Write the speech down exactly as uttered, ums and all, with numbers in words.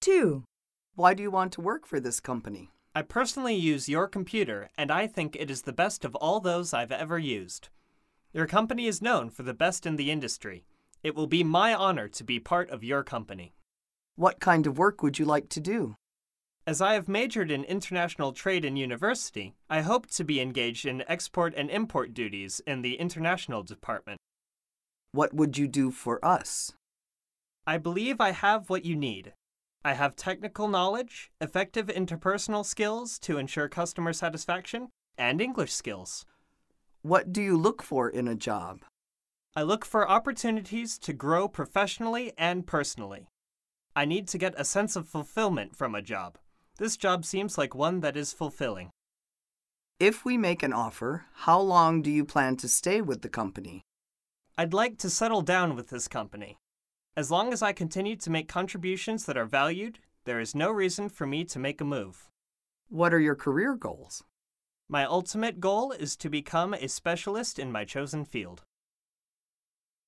too. Why do you want to work for this company? I personally use your computer, and I think it is the best of all those I've ever used. Your company is known for the best in the industry. It will be my honor to be part of your company. What kind of work would you like to do? As I have majored in international trade in university, I hope to be engaged in export and import duties in the international department. What would you do for us? I believe I have what you need. I have technical knowledge, effective interpersonal skills to ensure customer satisfaction, and English skills. What do you look for in a job? I look for opportunities to grow professionally and personally. I need to get a sense of fulfillment from a job. This job seems like one that is fulfilling. If we make an offer, how long do you plan to stay with the company? I'd like to settle down with this company. As long as I continue to make contributions that are valued, there is no reason for me to make a move. What are your career goals? My ultimate goal is to become a specialist in my chosen field.